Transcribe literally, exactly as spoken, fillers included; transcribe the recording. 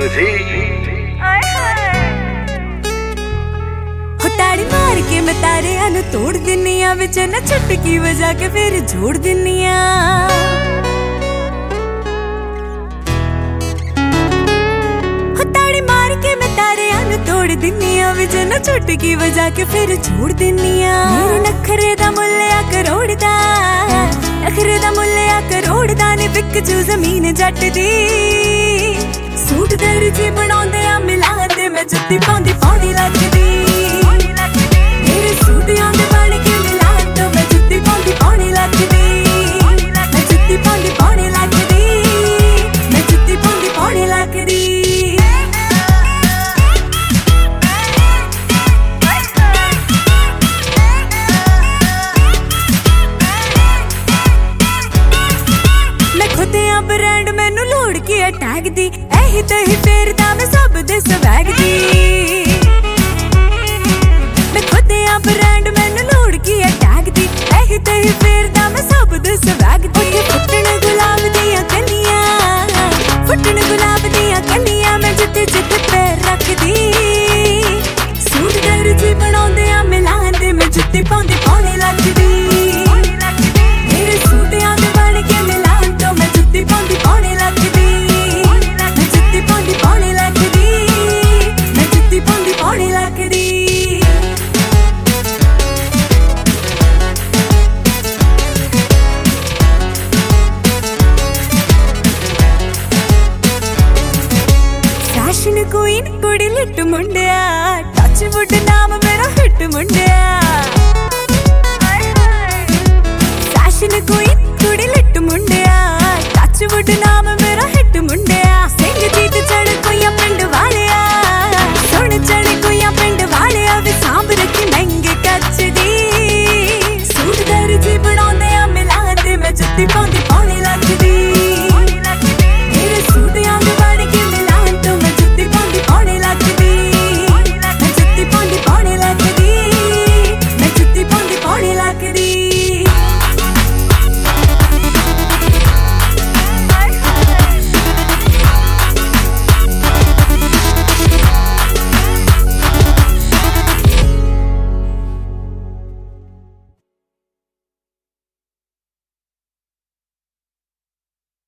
ताड़ी मार के मैं तारे अनु तोड़ दिनिया विच न चुटकी बजा के फिर जोड़ दिनिया। ताड़ी मार के मैं तारे अनु तोड़ दिनिया विच न चुटकी बजा के फिर जोड़ दिनिया। मेरे नखरे दा मुल्लिया करोड़ दा, नखरे दा मुल्लिया करोड़ दा ने बिक जू जमीन जट दी। सूट दर्जी बनाउंदे आ मिला ते मैं जुत्ती पाउंदी पौनी लगदी। मेरे सूट आंदे बन के मिला तो मैं जुत्ती पाउंदी पौनी लगदी। मैं जुत्ती पाउंदी पौनी लगदी, मैं जुत्ती पाउंदी पौनी लगदी। मैं खुद आ ब्रांड मैनू लोड़ के अटैक दी, एही ते